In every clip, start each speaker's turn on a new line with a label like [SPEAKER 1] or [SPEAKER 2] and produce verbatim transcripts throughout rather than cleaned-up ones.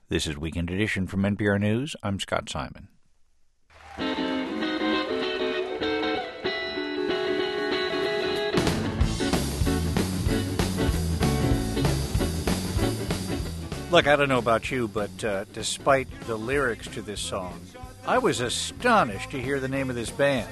[SPEAKER 1] This is Weekend Edition from N P R News. I'm Scott Simon. Look, I don't know about you, but uh, despite the lyrics to this song, I was astonished to hear the name of this band.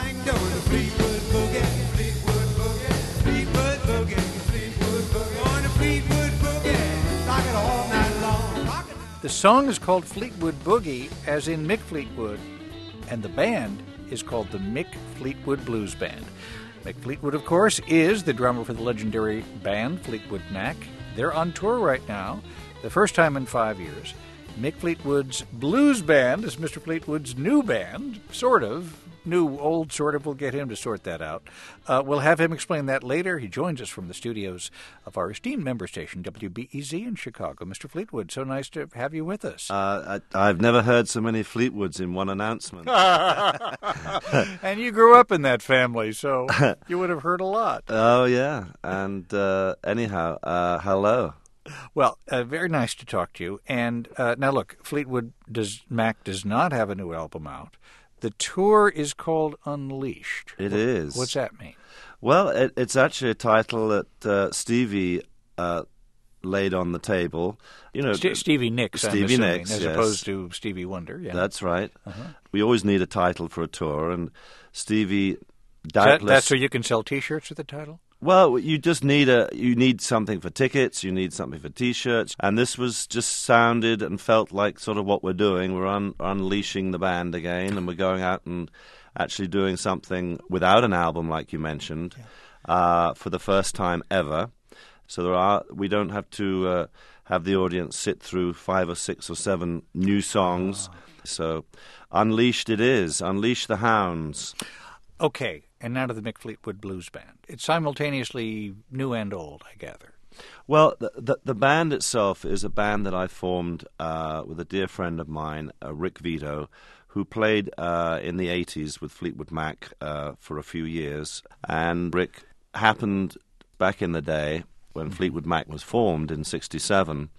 [SPEAKER 1] The song is called Fleetwood Boogie, as in Mick Fleetwood, and the band is called the Mick Fleetwood Blues Band. Mick Fleetwood, of course, is the drummer for the legendary band Fleetwood Mac. They're on tour right now, the first time in five years. Mick Fleetwood's Blues Band is Mister Fleetwood's new band, sort of. New, old, sort of. We'll get him to sort that out. Uh, we'll have him explain that later. He joins us from the studios of our esteemed member station, W B E Z in Chicago. Mister Fleetwood, so nice to have you with us.
[SPEAKER 2] Uh, I, I've never heard so many Fleetwoods in one announcement.
[SPEAKER 1] And you grew up in that family, so you would have heard a lot.
[SPEAKER 2] Oh, yeah. And uh, anyhow, uh, hello.
[SPEAKER 1] Well, uh, very nice to talk to you. And uh, now, look, Fleetwood does Mac does not have a new album out. The tour is called Unleashed.
[SPEAKER 2] It
[SPEAKER 1] what,
[SPEAKER 2] is.
[SPEAKER 1] What's that mean?
[SPEAKER 2] Well, it, it's actually a title that uh, Stevie uh, laid on the table. You know,
[SPEAKER 1] St- Stevie Nicks,
[SPEAKER 2] Stevie
[SPEAKER 1] I'm assuming,
[SPEAKER 2] Nicks,
[SPEAKER 1] as
[SPEAKER 2] yes.
[SPEAKER 1] opposed to Stevie Wonder. Yeah,
[SPEAKER 2] that's right.
[SPEAKER 1] Uh-huh.
[SPEAKER 2] We always need a title for a tour, and Stevie
[SPEAKER 1] That,
[SPEAKER 2] doubtless.
[SPEAKER 1] that's so you can sell T-shirts with the title?
[SPEAKER 2] Well, you just need a you need something for tickets, you need something for T-shirts, and this was just sounded and felt like sort of what we're doing. We're un, unleashing the band again, and we're going out and actually doing something without an album, like you mentioned, yeah. uh, for the first time ever. So there are we don't have to uh, have the audience sit through five or six or seven new songs. Oh. So, Unleashed it is. Unleash the Hounds.
[SPEAKER 1] Okay, and now to the Mick Fleetwood Blues Band. It's simultaneously new and old, I gather.
[SPEAKER 2] Well, the the, the band itself is a band that I formed uh, with a dear friend of mine, uh, Rick Vito, who played uh, in the eighties with Fleetwood Mac uh, for a few years. And Rick happened back in the day when Fleetwood Mac was formed in sixty-seven,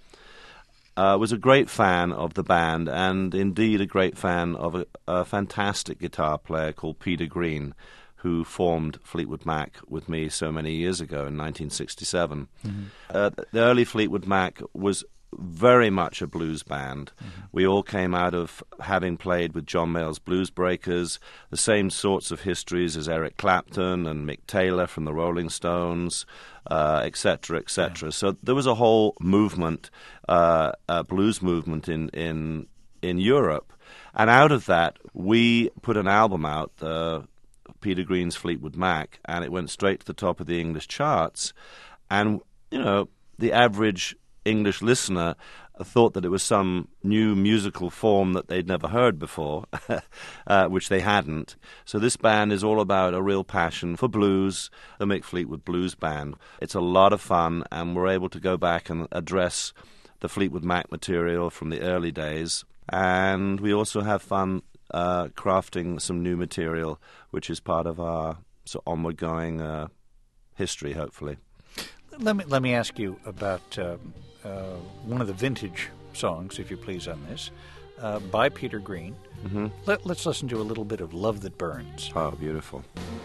[SPEAKER 2] uh, was a great fan of the band and indeed a great fan of a, a fantastic guitar player called Peter Green, who formed Fleetwood Mac with me so many years ago in nineteen sixty-seven. Mm-hmm. Uh, the early Fleetwood Mac was very much a blues band. Mm-hmm. We all came out of having played with John Mayall's Blues Breakers, the same sorts of histories as Eric Clapton and Mick Taylor from the Rolling Stones, uh, et cetera, et cetera. Yeah. So there was a whole movement, uh, a blues movement in, in, in Europe. And out of that, we put an album out, uh, Peter Green's Fleetwood Mac, and it went straight to the top of the English charts. And, you know, the average English listener thought that it was some new musical form that they'd never heard before, uh, which they hadn't. So this band is all about a real passion for blues, the Mick Fleetwood Blues Band. It's a lot of fun, and we're able to go back and address the Fleetwood Mac material from the early days. And we also have fun uh, crafting some new material, which is part of our so onward-going uh, history, hopefully.
[SPEAKER 1] Let me let me ask you about um, uh, one of the vintage songs, if you please, on this, uh, by Peter Green.
[SPEAKER 2] Mm-hmm. Let,
[SPEAKER 1] let's listen to a little bit of Love That Burns.
[SPEAKER 2] Oh, beautiful.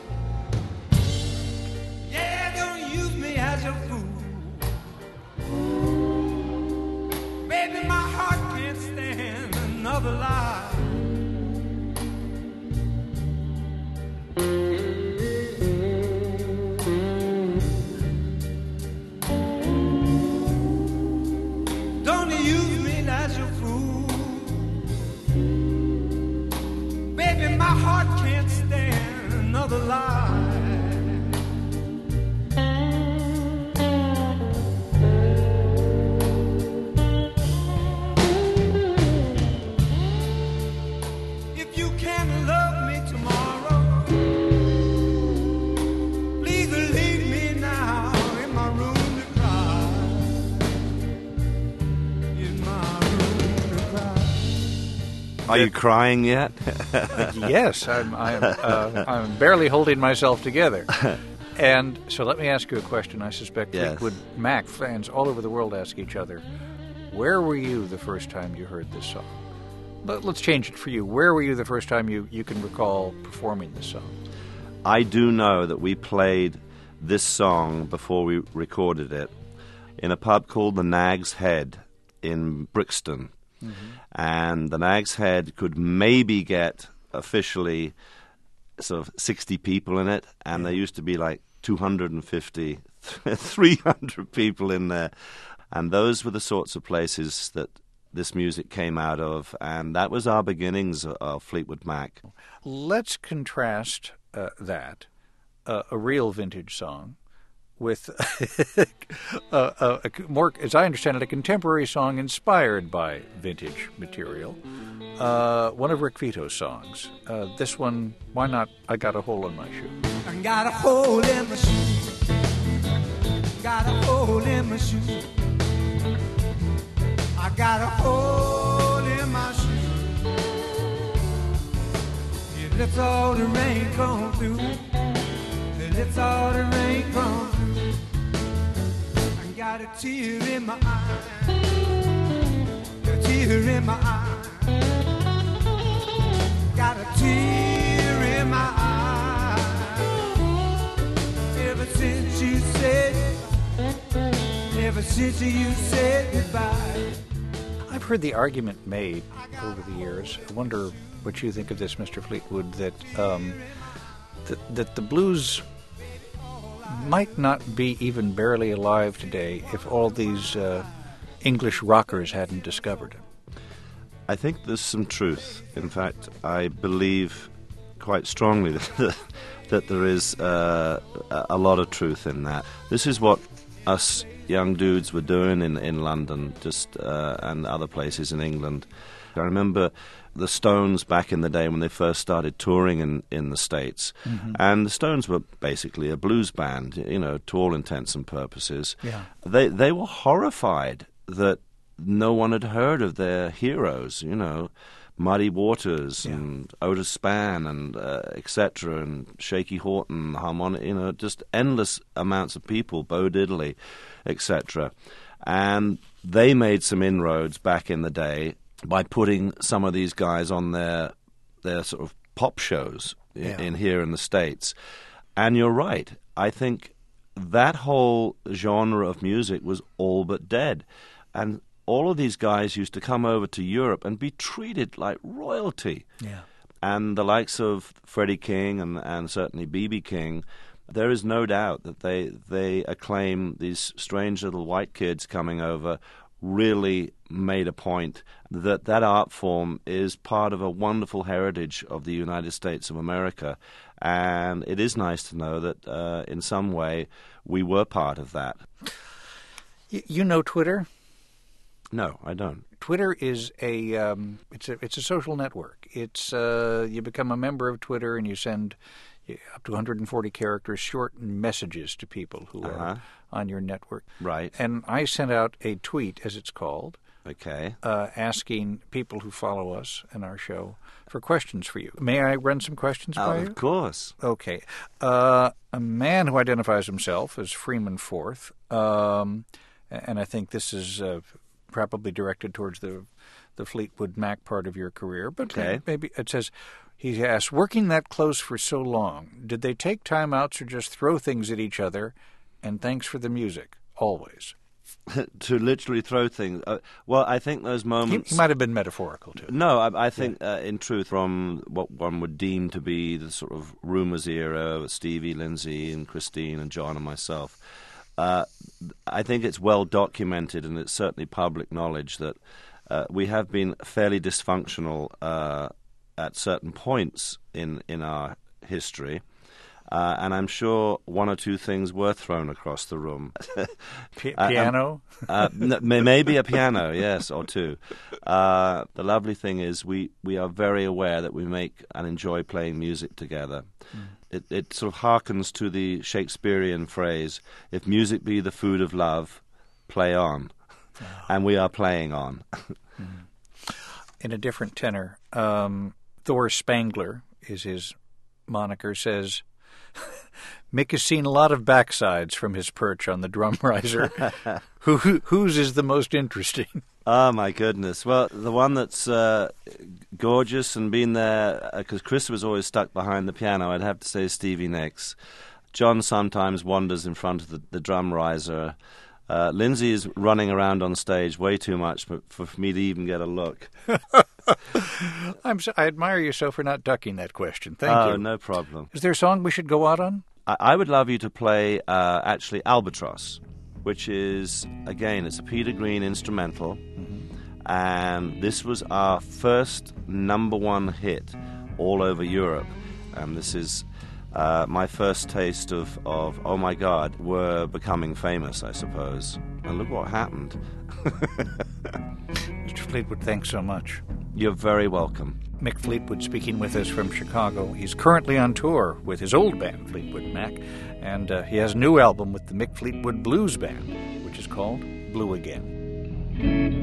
[SPEAKER 3] Yeah, don't use me as a fool. Baby, my heart can't stand another lie. My heart can't stand another lie. If you can love me tomorrow, please leave me now in my room to cry. In my room to cry.
[SPEAKER 2] Are you crying yet?
[SPEAKER 1] Yes, I'm, I'm, uh, I'm barely holding myself together. And so let me ask you a question. I suspect
[SPEAKER 2] yes.
[SPEAKER 1] Fleetwood Mac fans all over the world ask each other, Where were you the first time you heard this song? But let's change it for you. Where were you the first time you, you can recall performing this song?
[SPEAKER 2] I do know that we played this song before we recorded it in a pub called the Nag's Head in Brixton. Mm-hmm. And the Nag's Head could maybe get officially sort of sixty people in it, and yeah. there used to be like two hundred fifty, three hundred people in there. And those were the sorts of places that this music came out of, and that was our beginnings of Fleetwood Mac.
[SPEAKER 1] Let's contrast uh, that, uh, a real vintage song, with a, a, a more, as I understand it, a contemporary song inspired by vintage material. Uh, one of Rick Vito's songs. Uh, this one, why not? I Got a Hole in My Shoe.
[SPEAKER 3] I got a hole in my shoe. Got a hole in my shoe. I got a hole in my shoe. It lets all the rain come through. It lets all the rain come through. I got a tear in my eye. A tear in my eye. Got a tear in my eye. Ever since you said, ever since you said goodbye.
[SPEAKER 1] I've heard the argument made over the years. I wonder what you think of this, Mister Fleetwood, that um, that, that the blues might not be even barely alive today if all these uh, English rockers hadn't discovered it.
[SPEAKER 2] I think there's some truth. In fact, I believe quite strongly that, that there is uh, a lot of truth in that. This is what us young dudes were doing in, in London just uh, and other places in England. I remember the Stones back in the day when they first started touring in, in the States. Mm-hmm. And the Stones were basically a blues band, you know, to all intents and purposes. Yeah. They, they were horrified that no one had heard of their heroes, you know, Muddy Waters yeah. and Otis Spann and uh, et cetera, and Shaky Horton, harmonic, you know, just endless amounts of people, Bo Diddley, et cetera. And they made some inroads back in the day by putting some of these guys on their their sort of pop shows in, yeah. in here in the States. And you're right. I think that whole genre of music was all but dead. And all of these guys used to come over to Europe and be treated like royalty. Yeah. And the likes of Freddie King and, and certainly B B King, there is no doubt that they they acclaim these strange little white kids coming over really made a point that that art form is part of a wonderful heritage of the United States of America. And it is nice to know that uh, in some way we were part of that.
[SPEAKER 1] Y- you know Twitter?
[SPEAKER 2] No, I don't.
[SPEAKER 1] Twitter is a um, it's a it's a social network. It's uh, you become a member of Twitter and you send up to one hundred forty characters short messages to people who uh-huh. are on your network.
[SPEAKER 2] Right.
[SPEAKER 1] And I sent out a tweet, as it's called,
[SPEAKER 2] okay,
[SPEAKER 1] uh, asking people who follow us and our show for questions for you. May I run some questions
[SPEAKER 2] oh,
[SPEAKER 1] by you?
[SPEAKER 2] Of course.
[SPEAKER 1] Okay. Uh, a man who identifies himself as Freeman Forth, um, and I think this is uh, probably directed towards the the Fleetwood Mac part of your career, but
[SPEAKER 2] okay.
[SPEAKER 1] maybe it says, he asks, working that close for so long, did they take timeouts or just throw things at each other? And thanks for the music, always.
[SPEAKER 2] To literally throw things. Uh, well, I think those moments...
[SPEAKER 1] He, he might have been metaphorical, too.
[SPEAKER 2] No, I, I think, yeah. uh, in truth, from what one would deem to be the sort of Rumours era with Stevie, Lindsay, and Christine, and John, and myself, uh, I think it's well documented, and it's certainly public knowledge that uh, we have been fairly dysfunctional uh, at certain points in, in our history. Uh, and I'm sure one or two things were thrown across the room.
[SPEAKER 1] P- piano?
[SPEAKER 2] uh, uh, maybe a piano, yes, or two. Uh, the lovely thing is we, we are very aware that we make and enjoy playing music together. Mm. It, it sort of harkens to the Shakespearean phrase, if music be the food of love, play on. Oh. And we are playing on.
[SPEAKER 1] Mm. In a different tenor, um, Thor Spangler is his moniker, says... Mick has seen a lot of backsides from his perch on the drum riser. Who, whose is the most interesting?
[SPEAKER 2] Oh, my goodness. Well, the one that's uh, gorgeous and been there, because uh, Chris was always stuck behind the piano, I'd have to say Stevie Nicks. John sometimes wanders in front of the, the drum riser. Uh, Lindsay is running around on stage way too much for, for me to even get a look.
[SPEAKER 1] I'm so, I admire you so for not ducking that question. Thank
[SPEAKER 2] oh,
[SPEAKER 1] you.
[SPEAKER 2] no problem.
[SPEAKER 1] Is there a song we should go out on?
[SPEAKER 2] I, I would love you to play, uh, actually, Albatross, which is, again, it's a Peter Green instrumental. Mm-hmm. And this was our first number one hit all over Europe. And this is uh, my first taste of, of, oh my God, we're becoming famous, I suppose. And look what happened.
[SPEAKER 1] Mister Fleetwood, thanks so much.
[SPEAKER 2] You're very welcome.
[SPEAKER 1] Mick Fleetwood speaking with us from Chicago. He's currently on tour with his old band, Fleetwood Mac, and uh, he has a new album with the Mick Fleetwood Blues Band, which is called Blue Again.